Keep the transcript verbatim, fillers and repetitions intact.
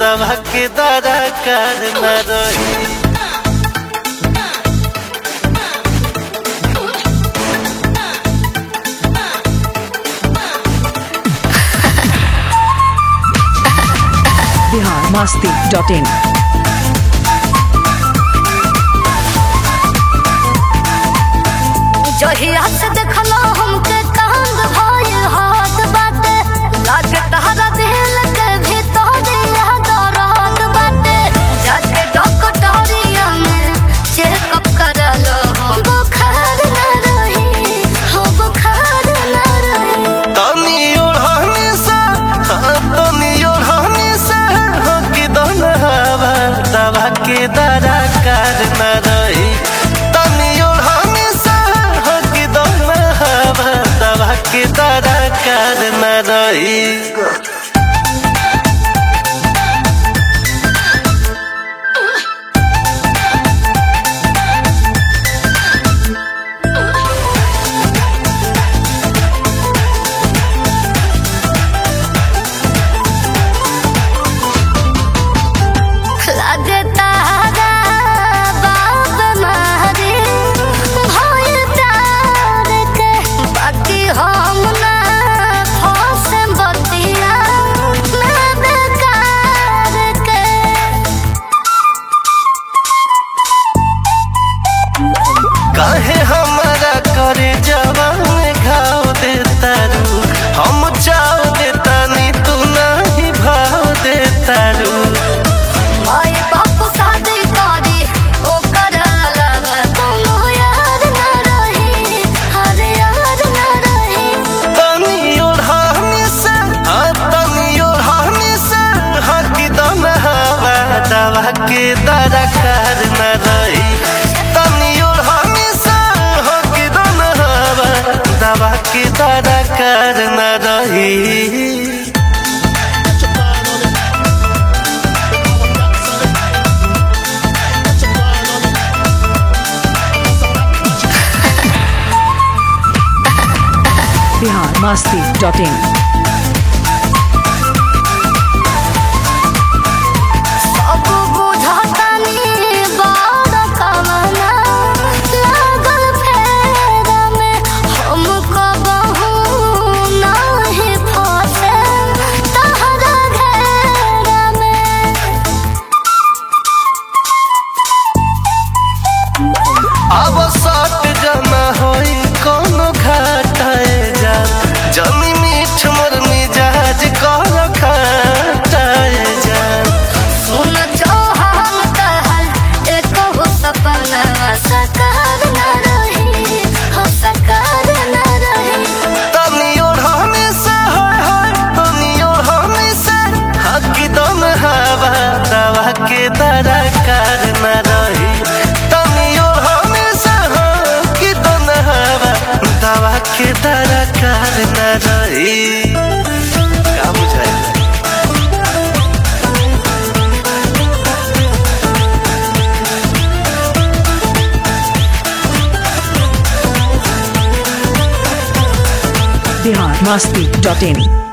दवा के दरा कर न रही। Bihar Masti dot in. जहिया से देखलो हमके कांद भइल हाथ बाटे लागे तहरा दिल के भीतर याद रात बाटे जाके डॉक्टरिया में चेकअप करलो हो बुखार न रही हो बुखार न रही। तनी ओढ़नी से तनी ओढ़नी से हो कि दोन हवा दवा के दरा कर न रही। के दरा कर न रही। काहे हमारा करे जवान घाव देता रू हम चाव देता नी तू नहीं भाव देता रू। माय बाप शादी करी ओ करला कोनो यार न रही हर यार न रही। तनी ओढ़नी से तनी ओढ़नी से हकी दम हवा दवा के दरा कर न रही। दवा के दरा कर न रही। Bihar Masti dot in. अब सट जमा होई कोनो घाटाए जा जमी मीठ मोर मिजाज कर खटाए जा। सुन चौहान कहल एक हो सपना साकार न रही हो साकार न रही। तनी ओढ़नी से होय होय तनी ओढ़नी से हकी दम हवा दवा के दरा कर न रही। दवा के दरा कर न रही। क्या बुझाए बिहार मस्ती डॉट इन।